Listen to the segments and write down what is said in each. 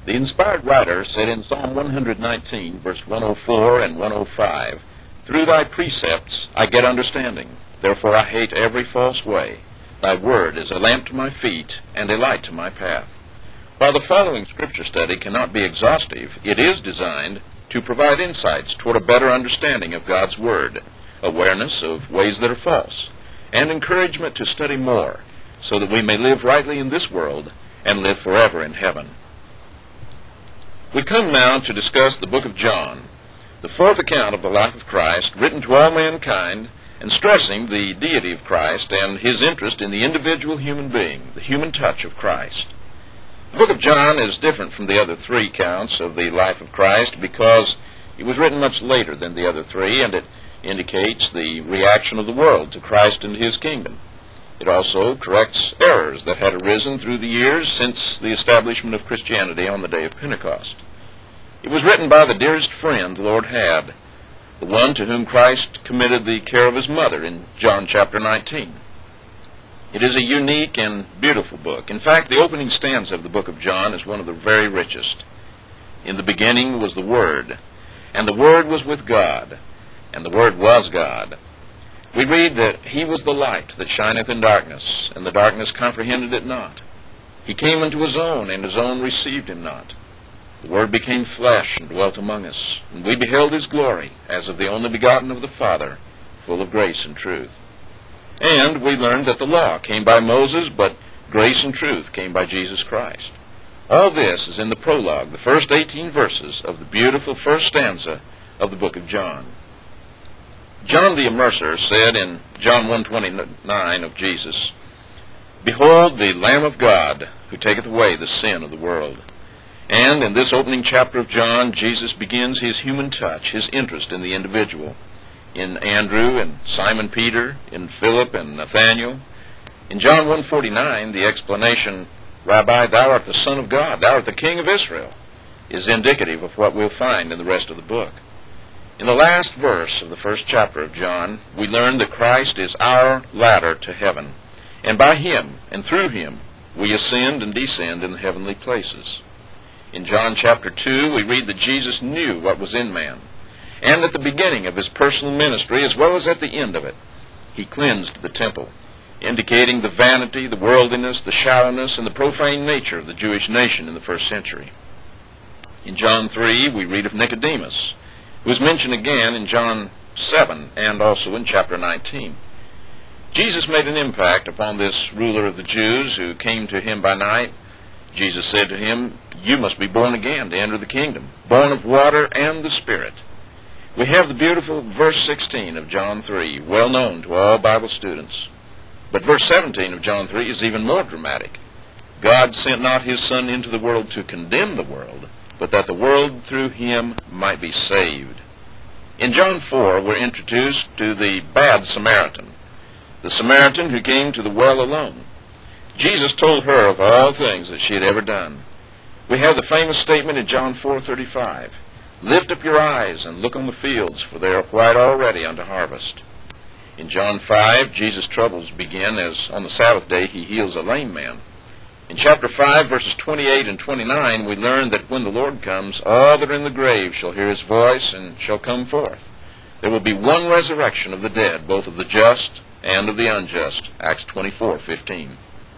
The inspired writer said in Psalm 119, verse 104 and 105, "Through thy precepts I get understanding, therefore I hate every false way. Thy word is a lamp to my feet and a light to my path." While the following scripture study cannot be exhaustive, it is designed to provide insights toward a better understanding of God's Word, awareness of ways that are false, and encouragement to study more so that we may live rightly in this world and live forever in heaven. We come now to discuss the book of John, the fourth account of the life of Christ, written to all mankind and stressing the deity of Christ and his interest in the individual human being, the human touch of Christ. The book of John is different from the other three accounts of the life of Christ because it was written much later than the other three, and it indicates the reaction of the world to Christ and his kingdom. It also corrects errors that had arisen through the years since the establishment of Christianity on the day of Pentecost. It was written by the dearest friend the Lord had, the one to whom Christ committed the care of his mother in John chapter 19. It is a unique and beautiful book. In fact, the opening stanza of the book of John is one of the very richest. "In the beginning was the Word, and the Word was with God, and the Word was God." We read that he was the light that shineth in darkness, and the darkness comprehended it not. He came unto his own, and his own received him not. The Word became flesh and dwelt among us, and we beheld his glory, as of the only begotten of the Father, full of grace and truth. And we learned that the law came by Moses, but grace and truth came by Jesus Christ. All this is in the prologue, the first 18 verses of the beautiful first stanza of the book of John. John the Immerser said in John 1:29 of Jesus, "Behold the Lamb of God, who taketh away the sin of the world." And in this opening chapter of John, Jesus begins his human touch, his interest in the individual. In Andrew and Simon Peter, in Philip and Nathanael. In John 1:49, the explanation, "Rabbi, thou art the Son of God, thou art the King of Israel," is indicative of what we'll find in the rest of the book. In the last verse of the first chapter of John, we learn that Christ is our ladder to heaven, and by him and through him we ascend and descend in the heavenly places. In John chapter 2, we read that Jesus knew what was in man, and at the beginning of his personal ministry, as well as at the end of it, he cleansed the temple, indicating the vanity, the worldliness, the shallowness, and the profane nature of the Jewish nation in the first century. In John 3, we read of Nicodemus, who is mentioned again in John 7 and also in chapter 19. Jesus made an impact upon this ruler of the Jews who came to him by night. Jesus said to him, "You must be born again to enter the kingdom, born of water and the Spirit." We have the beautiful verse 16 of John 3, well known to all Bible students. But verse 17 of John 3 is even more dramatic. "God sent not his Son into the world to condemn the world, but that the world through him might be saved." In John 4, we're introduced to the bad Samaritan, the Samaritan who came to the well alone. Jesus told her of all things that she had ever done. We have the famous statement in John 4:35, "Lift up your eyes and look on the fields, for they are white already unto harvest." In John 5, Jesus' troubles begin as on the Sabbath day he heals a lame man. In chapter 5, verses 28 and 29, we learn that when the Lord comes, all that are in the grave shall hear his voice and shall come forth. There will be one resurrection of the dead, both of the just and of the unjust. Acts 24:15.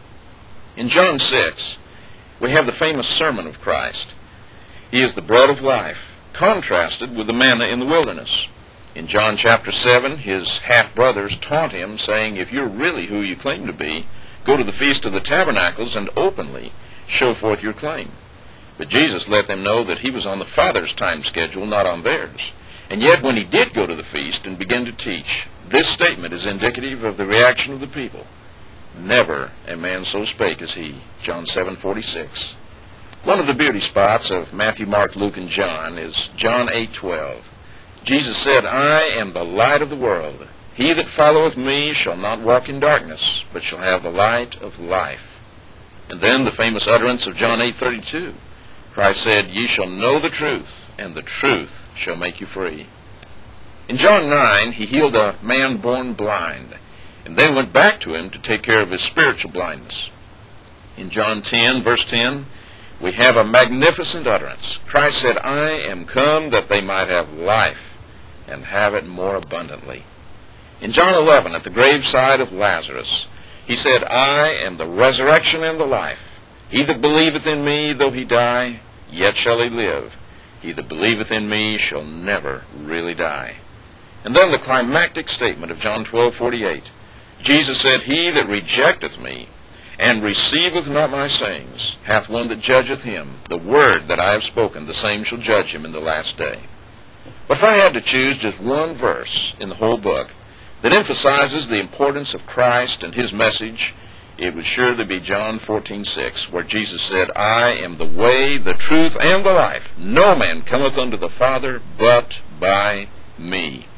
In John 6, we have the famous sermon of Christ. He is the bread of life, contrasted with the manna in the wilderness. In John chapter 7, his half-brothers taunt him, saying, "If you're really who you claim to be, go to the Feast of the Tabernacles and openly show forth your claim." But Jesus let them know that he was on the Father's time schedule, not on theirs. And yet when he did go to the feast and begin to teach, this statement is indicative of the reaction of the people. "Never a man so spake as he," John 7:46. One of the beauty spots of Matthew, Mark, Luke, and John is John 8:12. Jesus said, "I am the light of the world. He that followeth me shall not walk in darkness, but shall have the light of life." And then the famous utterance of John 8:32. Christ said, "Ye shall know the truth, and the truth shall make you free." In John 9, he healed a man born blind, and then went back to him to take care of his spiritual blindness. In John 10, verse 10, we have a magnificent utterance. Christ said, I am come that they might have life and have it more abundantly. In John 11, at the graveside of Lazarus, he said, I am the resurrection and the life. He that believeth in me, though he die, yet shall he live. He that believeth in me shall never really die. And then the climactic statement of John 12:48. Jesus said, He that rejecteth me, and receiveth not my sayings, hath one that judgeth him. The word that I have spoken, the same shall judge him in the last day. But if I had to choose just one verse in the whole book that emphasizes the importance of Christ and his message, it would surely be John 14:6, where Jesus said, I am the way, the truth, and the life. No man cometh unto the Father but by me.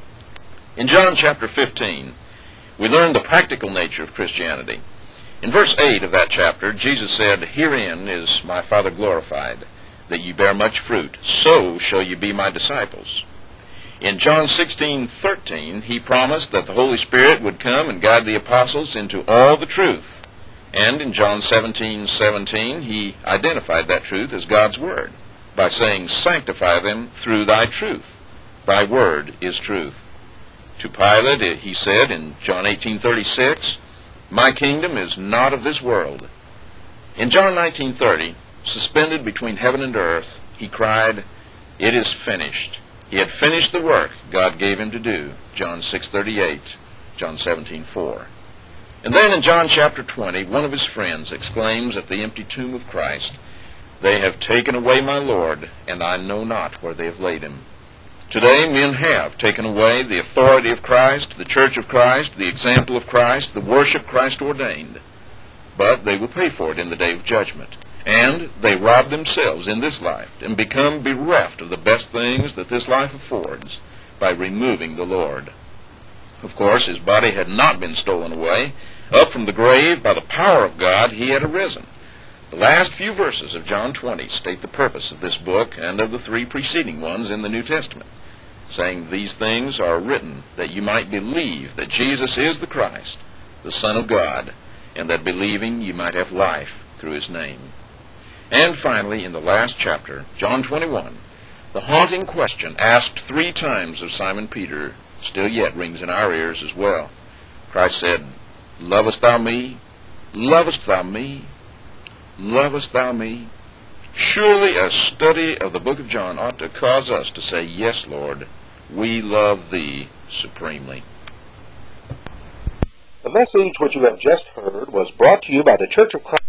In John chapter 15, we learn the practical nature of Christianity. In verse 8 of that chapter, Jesus said, Herein is my Father glorified, that ye bear much fruit, so shall ye be my disciples. In John 16:13, he promised that the Holy Spirit would come and guide the apostles into all the truth. And in John 17:17, he identified that truth as God's Word by saying, Sanctify them through thy truth. Thy word is truth. To Pilate, he said in John 18:36, My kingdom is not of this world. In John 19:30, suspended between heaven and earth, he cried, It is finished. He had finished the work God gave him to do. John 6:38, John 17:4. And then in John chapter 20, one of his friends exclaims at the empty tomb of Christ, They have taken away my Lord, and I know not where they have laid him. Today men have taken away the authority of Christ, the church of Christ, the example of Christ, the worship Christ ordained. But they will pay for it in the day of judgment. And they rob themselves in this life and become bereft of the best things that this life affords by removing the Lord. Of course, his body had not been stolen away. Up from the grave, by the power of God, he had arisen. The last few verses of John 20 state the purpose of this book and of the three preceding ones in the New Testament, saying, These things are written that you might believe that Jesus is the Christ, the Son of God, and that believing you might have life through his name. And finally, in the last chapter, John 21, the haunting question asked 3 times of Simon Peter still yet rings in our ears as well. Christ said, Lovest thou me? Lovest thou me? Lovest thou me? Surely a study of the book of John ought to cause us to say, Yes, Lord, we love thee supremely. The message which you have just heard was brought to you by the Church of Christ.